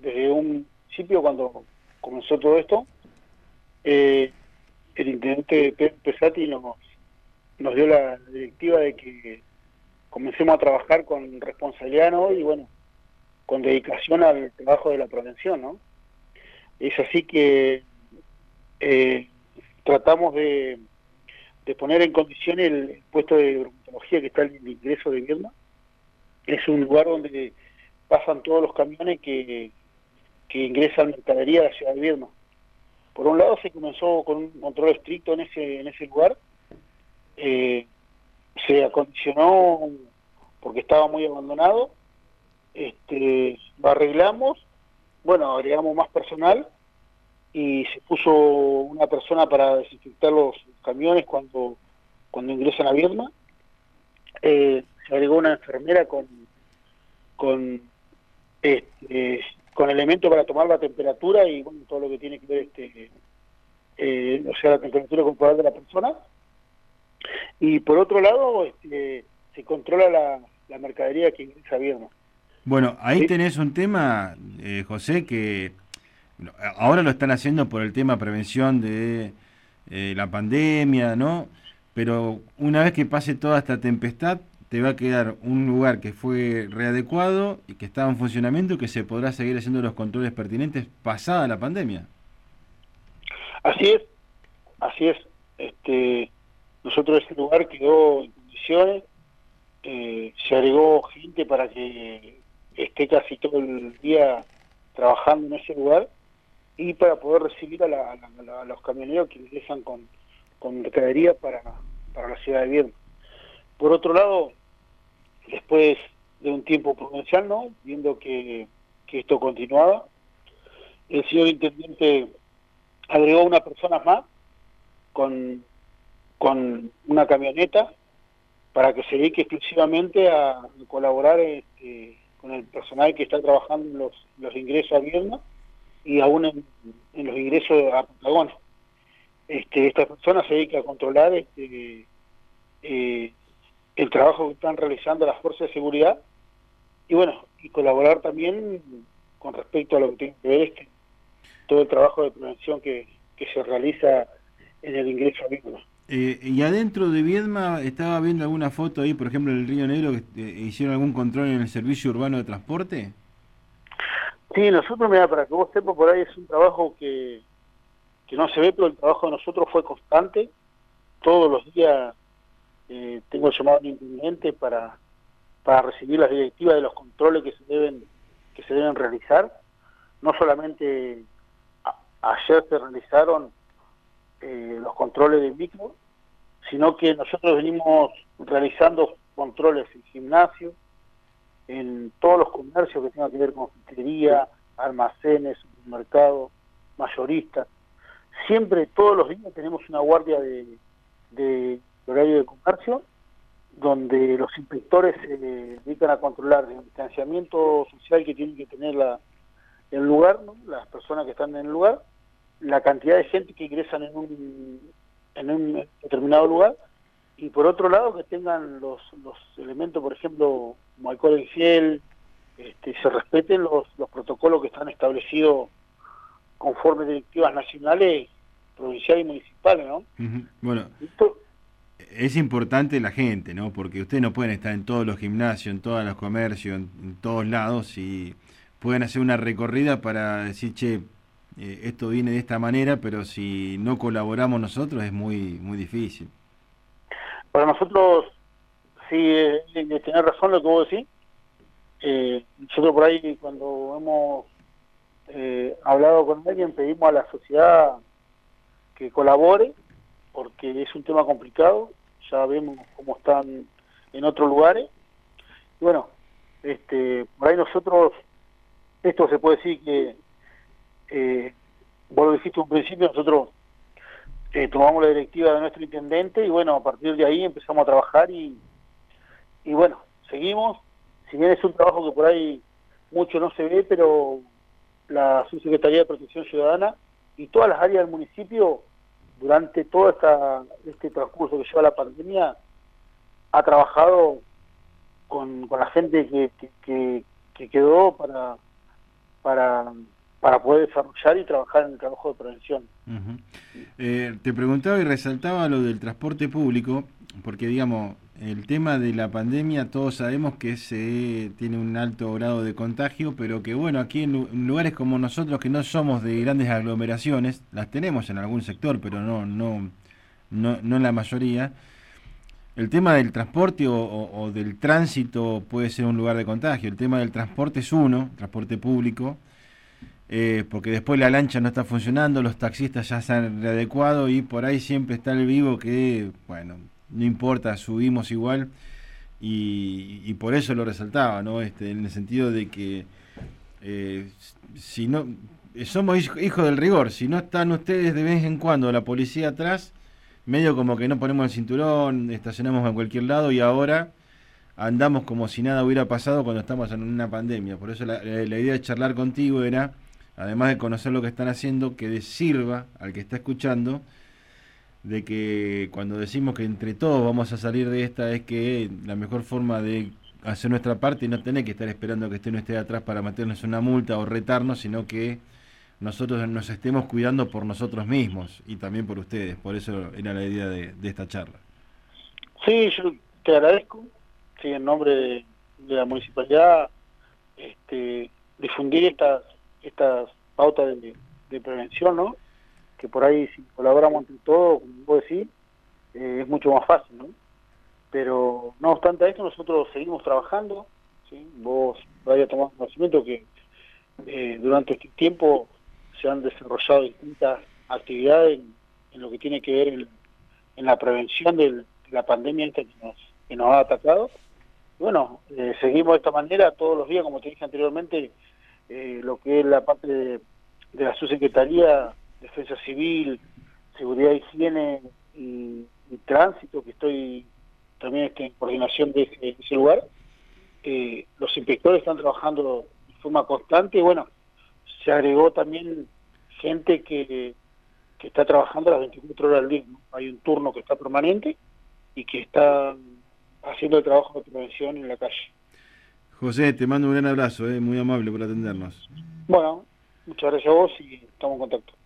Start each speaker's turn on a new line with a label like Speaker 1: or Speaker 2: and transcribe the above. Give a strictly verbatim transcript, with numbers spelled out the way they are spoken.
Speaker 1: desde un principio, cuando comenzó todo esto, eh, el intendente Pedro Pesati nos, nos dio la directiva de que comencemos a trabajar con responsabilidad, ¿no? Y bueno, con dedicación al trabajo de la prevención, ¿no? Es así que eh, tratamos de, de poner en condiciones el puesto de bromatología que está en el ingreso de Viedma. Es un lugar donde pasan todos los camiones que, que ingresan mercadería a la ciudad de Viedma. Por un lado se comenzó con un control estricto en ese, en ese lugar, eh, se acondicionó porque estaba muy abandonado, este, lo arreglamos, bueno, agregamos más personal y se puso una persona para desinfectar los camiones cuando, cuando ingresan a Viedma, eh, se agregó una enfermera con, con, este, con elementos para tomar la temperatura y bueno, todo lo que tiene que ver, este, eh, o sea, la temperatura corporal de la persona. Y por otro lado, este, se controla la, la mercadería que ingresa a Viedma.
Speaker 2: Bueno, ahí
Speaker 1: ¿Sí?
Speaker 2: tenés un tema, eh, José, que no, ahora lo están haciendo por el tema prevención de eh, la pandemia, ¿no? Pero una vez que pase toda esta tempestad, te va a quedar un lugar que fue readecuado y que estaba en funcionamiento y que se podrá seguir haciendo los controles pertinentes pasada la pandemia.
Speaker 1: Así es, así es. Este, nosotros ese lugar quedó en condiciones, eh, se agregó gente para que esté casi todo el día trabajando en ese lugar y para poder recibir a, la, a, la, a los camioneros que ingresan con, con mercadería para, para la ciudad de Viedma. Por otro lado, después de un tiempo prudencial, ¿no? Viendo que, que esto continuaba, el señor intendente agregó unas personas más con, con una camioneta para que se dedique exclusivamente a, a colaborar este, con el personal que está trabajando en los, los ingresos a Viedma y aún en, en los ingresos a Patagonia. Este, esta persona se dedica a controlar este, eh, el trabajo que están realizando las fuerzas de seguridad y bueno, y colaborar también con respecto a lo que tiene que ver este, todo el trabajo de prevención que, que se realiza en el ingreso a Viedma.
Speaker 2: Eh, y adentro de Viedma estaba viendo alguna foto ahí, por ejemplo, en el Río Negro, que eh, hicieron algún control en el servicio urbano de transporte.
Speaker 1: Sí, nosotros, mira, para que vos sepas, por ahí es un trabajo que, que no se ve, pero el trabajo de nosotros fue constante. Todos los días eh, tengo llamado al intendente para, para recibir las directivas de los controles que se deben, que se deben realizar. No solamente a, ayer se realizaron eh, los controles de micro, sino que nosotros venimos realizando controles en gimnasio, en todos los comercios que tengan que ver con frutería, almacenes, supermercados, mayoristas. Siempre, todos los días tenemos una guardia de, de horario de comercio, donde los inspectores se dedican a controlar el distanciamiento social que tiene que tener la, el lugar, ¿no? Las personas que están en el lugar, la cantidad de gente que ingresan en un, en un determinado lugar, y por otro lado que tengan los, los elementos, por ejemplo, como alcohol en gel, este, se respeten los, los protocolos que están establecidos conforme directivas nacionales, provinciales y municipales, ¿no?
Speaker 2: Ujú. Bueno,
Speaker 1: Esto,
Speaker 2: es importante la gente, ¿no? Porque ustedes no pueden estar en todos los gimnasios, en todos los comercios, en, en todos lados y pueden hacer una recorrida para decir, che, eh, esto viene de esta manera, pero si no colaboramos nosotros es muy muy difícil.
Speaker 1: para nosotros, sí, eh, eh, tenés razón lo que vos decís. Eh, nosotros por ahí cuando hemos eh, hablado con alguien pedimos a la sociedad que colabore porque es un tema complicado, ya vemos cómo están en otros lugares. Y bueno, este, por ahí nosotros, esto se puede decir que, eh, vos lo dijiste un principio, nosotros eh, tomamos la directiva de nuestro intendente y bueno, a partir de ahí empezamos a trabajar y, y bueno, seguimos. Si bien es un trabajo que por ahí mucho no se ve, pero la Subsecretaría de Protección Ciudadana y todas las áreas del municipio durante todo esta, este transcurso que lleva la pandemia ha trabajado con, con la gente que, que, que, que quedó para, para, para poder desarrollar y trabajar en el trabajo de prevención.
Speaker 2: Uh-huh. eh, te preguntaba y resaltaba lo del transporte público, porque digamos, el tema de la pandemia todos sabemos que se tiene un alto grado de contagio, pero que bueno, aquí en, en lugares como nosotros que no somos de grandes aglomeraciones, las tenemos en algún sector, pero no, no, no, no en la mayoría. El tema del transporte o, o, o del tránsito puede ser un lugar de contagio. El tema del transporte es uno, transporte público, eh, porque después la lancha no está funcionando, los taxistas ya se han readecuado y por ahí siempre está el vivo que, bueno, no importa, subimos igual y, y por eso lo resaltaba, ¿no? Este, en el sentido de que eh, si no somos hijos del rigor, si no están ustedes de vez en cuando la policía atrás, medio como que no ponemos el cinturón, estacionamos en cualquier lado y ahora andamos como si nada hubiera pasado cuando estamos en una pandemia. Por eso la, la idea de charlar contigo era, además de conocer lo que están haciendo, que sirva al que está escuchando, de que cuando decimos que entre todos vamos a salir de esta es que la mejor forma de hacer nuestra parte y no tener que estar esperando que esté uno esté atrás para meternos una multa o retarnos, sino que nosotros nos estemos cuidando por nosotros mismos y también por ustedes. Por eso era la idea de, de esta charla.
Speaker 1: Sí, yo te agradezco, sí, en nombre de, de la municipalidad, este, difundir estas estas pautas de, de prevención, ¿no? Que por ahí si colaboramos entre todos, como vos decís, eh, es mucho más fácil, ¿no? Pero no obstante a esto, nosotros seguimos trabajando, ¿sí? Vos habías tomado conocimiento que eh, durante este tiempo se han desarrollado distintas actividades en, en lo que tiene que ver en, en la prevención del, de la pandemia esta que nos, que nos ha atacado. Y bueno, eh, seguimos de esta manera todos los días, como te dije anteriormente, eh, lo que es la parte de, de la subsecretaría, Defensa Civil, Seguridad y Higiene y, y Tránsito, que estoy también este, en coordinación de ese, de ese lugar. Eh, los inspectores están trabajando de forma constante y bueno, se agregó también gente que, que está trabajando las veinticuatro horas al día, ¿no? Hay un turno que está permanente y que está haciendo el trabajo de prevención en la calle.
Speaker 2: José, te mando un gran abrazo, eh, muy amable por atendernos.
Speaker 1: Bueno, muchas gracias a vos y estamos en contacto.